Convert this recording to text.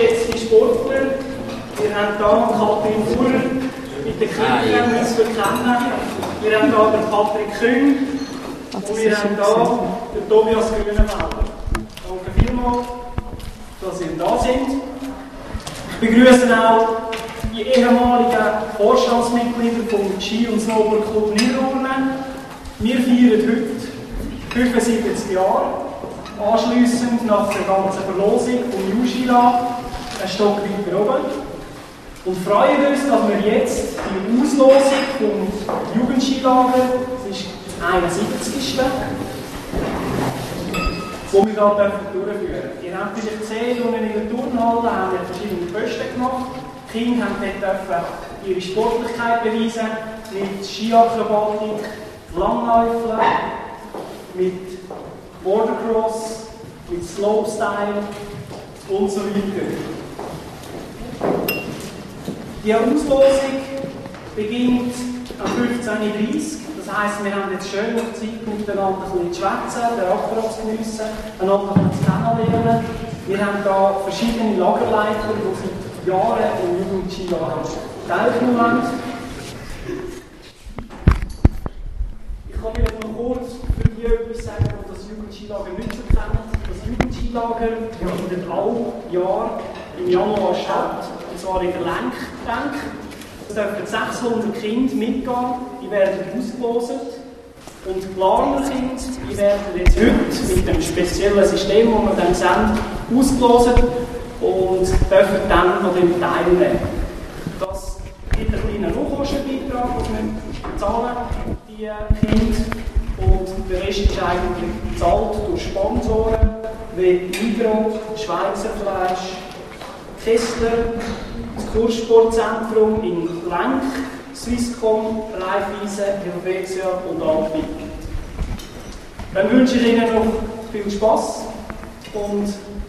geschätzte Sportler, wir haben hier Katrin Fuhrer mit den Kindern, uns verkennen. Wir haben hier den Patrick Kühn und wir haben hier den Tobias Grünenfelder. Danke vielmals, dass ihr da seid. Ich begrüße auch die ehemaligen Vorstandsmitglieder vom Ski- und Snowboardclub Niederurne. Wir feiern heute 75 Jahre. Anschliessend nach der ganzen Verlosung vom Juschila ein Stock weiter oben. Und freuen uns, dass wir jetzt die Auslosung vom Jugendskilager, das ist das 71. wo wir gerade durchführen dürfen. Ihr habt vielleicht gesehen, unten in der Turnhalle haben wir verschiedene Posten gemacht. Die Kinder haben dort ihre Sportlichkeit beweisen, mit Skiakrobatik, Langläufeln, mit Bordercross, mit Slopestyle und so weiter. Die Auslosung beginnt am 15.30 Uhr. Das heisst, wir haben jetzt schön noch Zeit, miteinander ein bisschen zu schwätzen, den Aperol zu geniessen, einander kennenlernen. Wir haben hier verschiedene Lagerleiter, die seit Jahren im Jugendskilager teilgenommen haben. Ich kann vielleicht noch kurz für die etwas sagen, die das Jugendskilager nicht so kennen. Das Jugendskilager findet alle Jahr im Januar statt, und zwar in der Lenkbank. Es dürfen 600 Kinder mitgehen, die werden ausgelost. Und die Planerkinder, die werden jetzt heute mit dem speziellen System, das wir dann sehen, ausgelost und dürfen dann an dem teilnehmen. Das gibt einen kleinen Nachkostenbeitrag, den wir zahlen, die Kinder. Und der Rest ist eigentlich bezahlt durch Sponsoren wie Migros, Schweizer Fleisch, Kessler, das Kurssportzentrum in Lenk, Swisscom, Raiffeisen, Helvetia und Alpic. Dann wünsche ich Ihnen noch viel Spass und